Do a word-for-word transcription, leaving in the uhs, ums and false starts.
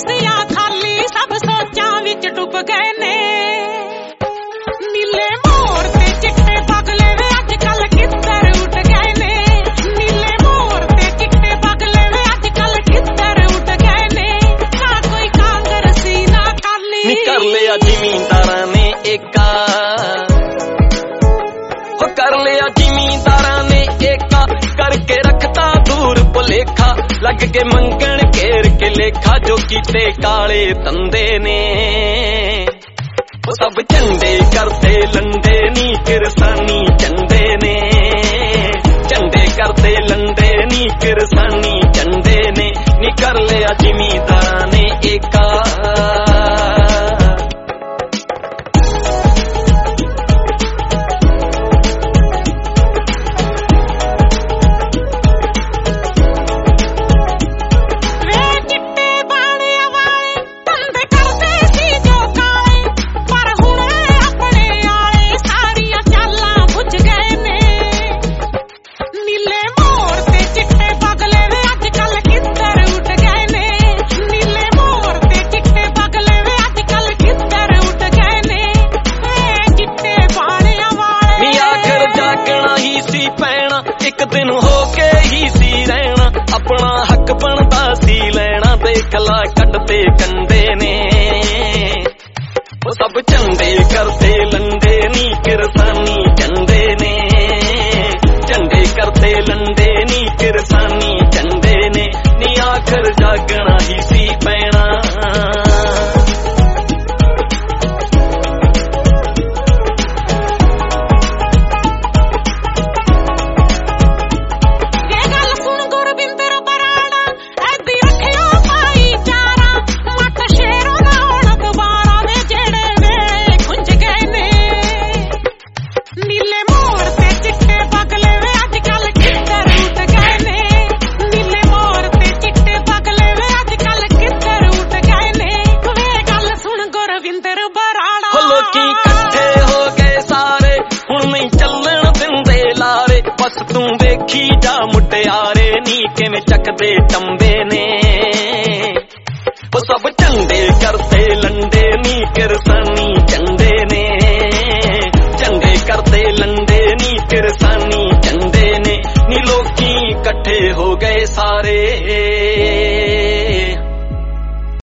कुर्सियां खाली सब सोचां विच डुब गए ने नीले मोर ते चिट्टे बगले वे अजकल किधर उठ गए ने नीले मोर ते चिट्टे बगले वे अजकल किधर उठ गए ने ना कोई कांग्रेसी ना अकाली नी कर लिया जिमींदारां ने एका हो कर लिया जिमींदारां ने एका करके रखता दूर भुलेखा लग के मंगण घेर के लेखा जो कीते काले तंदे ने सब झंडे करते लंडे नी किरसानी झंडे ने झंडे करते लंडे नी किरसानी झंडे ने नी कर लिया जिमींदारां ने एका एक दिन हो के ही सी रहना अपना हक बनता सी लेना देख ला कटते कंडे ने वो सब झंडे करते लंडे नी किरसानी झंडे ने झंडे करते लंडे नी किरसानी झंडे ने नी आखिर जागना ही सी पैना बस तू देखी जा मुटियारे नी किवें चकदे टंबे ने वो सब झंडे करते लंडे नी किरसानी झंडे ने झंडे करते लंडे नी किरसानी झंडे ने नी लोकी इकट्ठे हो गए सारे।